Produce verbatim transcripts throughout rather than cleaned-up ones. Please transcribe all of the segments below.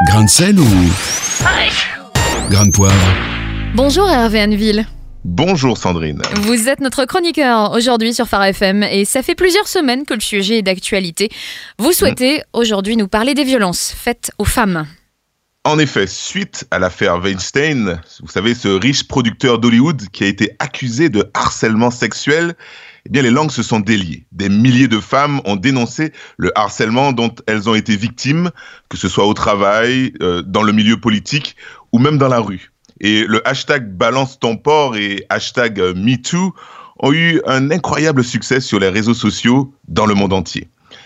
Grain de sel ou grain de poivre? Bonjour Hervé Hanneville. Bonjour Sandrine. Vous êtes notre chroniqueur aujourd'hui sur Phare F M et ça fait plusieurs semaines que le sujet est d'actualité. Vous souhaitez mmh. aujourd'hui nous parler des violences faites aux femmes. En effet, suite à l'affaire Weinstein, vous savez, ce riche producteur d'Hollywood qui a été accusé de harcèlement sexuel, eh bien les langues se sont déliées. Des milliers de femmes ont dénoncé le harcèlement dont elles ont été victimes, que ce soit au travail, euh, dans le milieu politique ou même dans la rue. Et le hashtag Balance ton porc et hashtag MeToo ont eu un incroyable succès sur les réseaux sociaux dans le monde entier.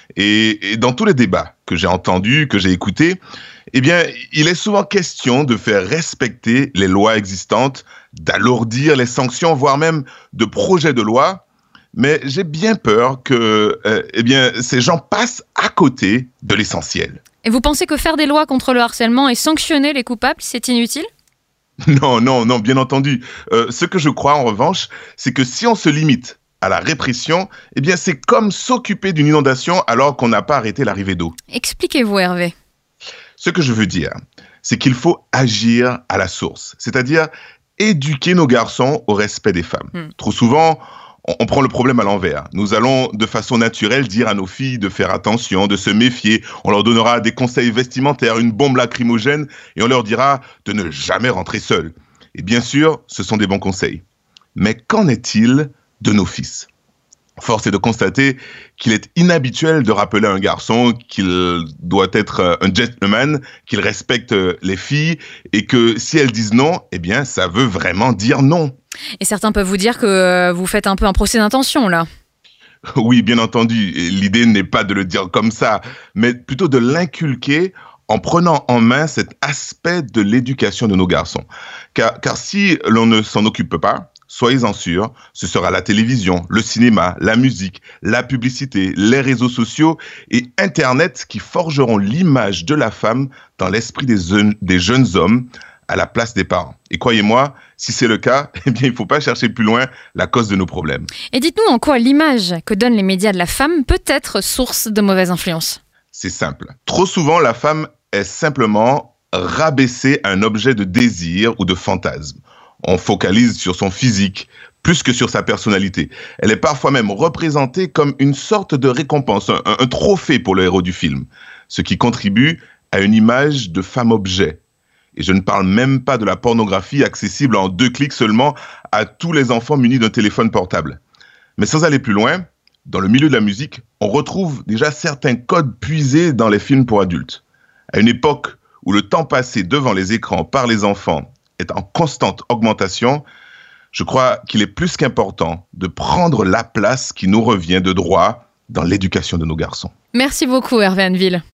Et, et dans tous les débats que j'ai entendus, que j'ai écoutés, eh bien, il est souvent question de faire respecter les lois existantes, d'alourdir les sanctions, voire même de projets de loi. Mais j'ai bien peur que, euh, eh bien, ces gens passent à côté de l'essentiel. Et vous pensez que faire des lois contre le harcèlement et sanctionner les coupables, c'est inutile ? Non, non, non, bien entendu. Euh, ce que je crois, en revanche, c'est que si on se limite à la répression, eh bien, c'est comme s'occuper d'une inondation alors qu'on n'a pas arrêté l'arrivée d'eau. Expliquez-vous, Hervé. Ce que je veux dire, c'est qu'il faut agir à la source, c'est-à-dire éduquer nos garçons au respect des femmes. Hmm. Trop souvent, on, on prend le problème à l'envers. Nous allons de façon naturelle dire à nos filles de faire attention, de se méfier. On leur donnera des conseils vestimentaires, une bombe lacrymogène et on leur dira de ne jamais rentrer seules. Et bien sûr, ce sont des bons conseils. Mais qu'en est-il de nos fils ? Force est de constater qu'il est inhabituel de rappeler à un garçon qu'il doit être un gentleman, qu'il respecte les filles et que si elles disent non, eh bien, ça veut vraiment dire non. Et certains peuvent vous dire que vous faites un peu un procès d'intention, là. Oui, bien entendu. L'idée n'est pas de le dire comme ça, mais plutôt de l'inculquer en prenant en main cet aspect de l'éducation de nos garçons. Car, car si l'on ne s'en occupe pas, soyez-en sûrs, ce sera la télévision, le cinéma, la musique, la publicité, les réseaux sociaux et Internet qui forgeront l'image de la femme dans l'esprit des, des jeunes hommes à la place des parents. Et croyez-moi, si c'est le cas, eh bien, il ne faut pas chercher plus loin la cause de nos problèmes. Et dites-nous en quoi l'image que donnent les médias de la femme peut être source de mauvaise influence. C'est simple. Trop souvent, la femme est simplement rabaissée à un objet de désir ou de fantasme. On focalise sur son physique plus que sur sa personnalité. Elle est parfois même représentée comme une sorte de récompense, un, un trophée pour le héros du film, ce qui contribue à une image de femme-objet. Et je ne parle même pas de la pornographie accessible en deux clics seulement à tous les enfants munis d'un téléphone portable. Mais sans aller plus loin, dans le milieu de la musique, on retrouve déjà certains codes puisés dans les films pour adultes. À une époque où le temps passé devant les écrans par les enfants est en constante augmentation, je crois qu'il est plus qu'important de prendre la place qui nous revient de droit dans l'éducation de nos garçons. Merci beaucoup Hervé Hanneville.